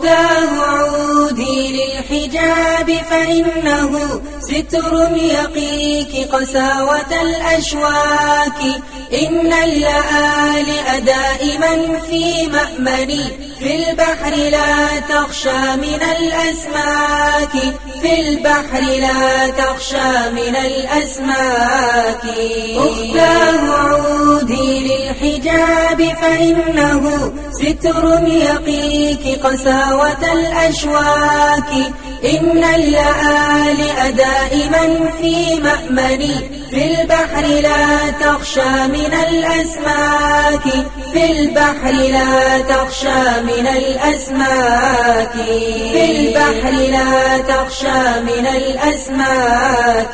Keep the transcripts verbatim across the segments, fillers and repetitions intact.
أختاه عودي للحجاب فإنه ستر يقيك قساوة الأشواك. إن اللآلئ دائما في مأمن في البحر لا تخشى من الأسماك. في البحر لا تخشى من الأسماك. أختاه عودي للحجاب فإنه ستر يقيك قساوة الأشواك. إن اللآلئ دائما في مأمن في البحر لا تخشى من الأسماك. في البحر لا تخشى من الأسماك. في البحر لا تخشى من الأسماك.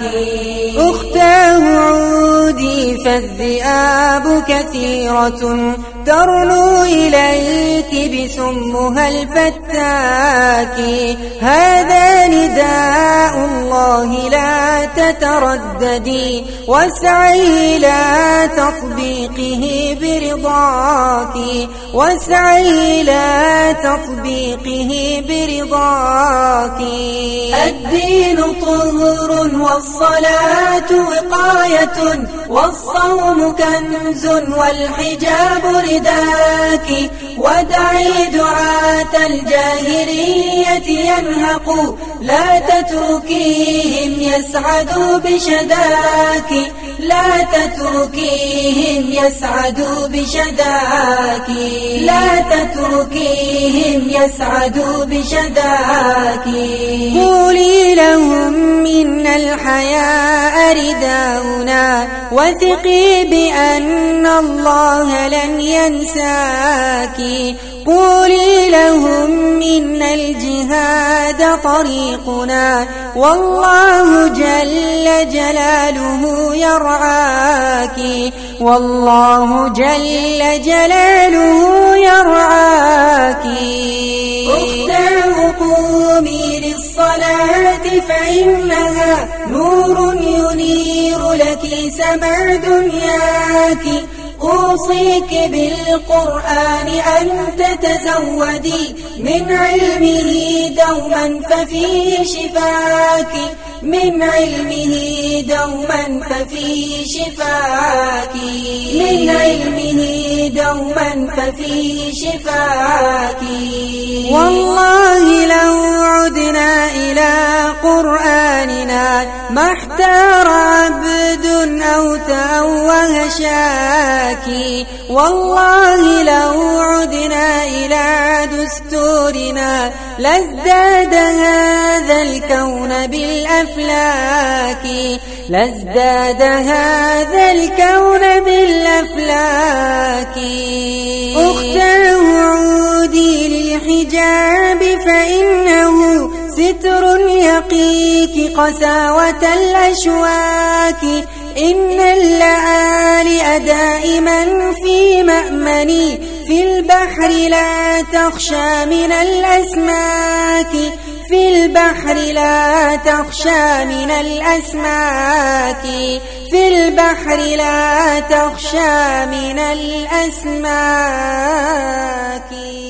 أختاه عودي فالذئاب كثيرة ترنو إليك بسمها الفتاك. هذا نداء الله لا تترددي واسعي إلى تطبيقه برضاك. واسعي إلى تطبيقه برضاك. الدين طهر والصلاة وقاية والصوم كنز والحجاب رداك. ودعي دعاة الجاهلية ينهقوا لا تتركيهم يسعدوا بشداك. لا تتركيهم يسعدوا بشداك. لا تتركيهم يسعدوا بشداك. قولي لهم إن الحياء رداؤنا وثقي بأن الله لن ينساك. قولي لهم إن الجهاد طريقنا والله جل جلاله يرعاك. والله جل جلاله يرعاك. أختاه قومي للصلاة فإنها نور ينير لك سمع دنياك. أوصيك بالقرآن أن تتزودي من علمه دوما ففيه شفاك. من علمه دوما ففيه شفاك. من علمه دوما ففيه شفاك. والله لو عدنا إلى قرآننا ما احتار عبد أو تأوه شاكي. والله لو عدنا إلى دستورنا لازداد هذا الكون بالأفلاك. لازداد هذا الكون بالأفلاك. أختاه عودي للحجاب فإنه ستر يقيك قساوة الأشواك. إن اللآلئ دائما في مأمن في البحر لا تخشى من الأسماك. في البحر لا تخشى من الأسماك. في البحر لا تخشى من الأسماك.